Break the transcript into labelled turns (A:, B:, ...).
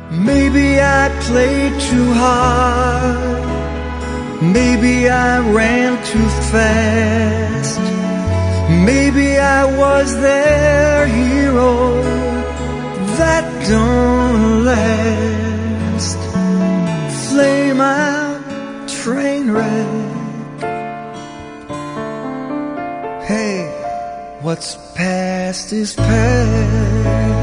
A: Maybe I played too hard. Maybe I ran too fast. Maybe I was their hero. That don't last. Flame out, train wreck. Hey, what's past is past.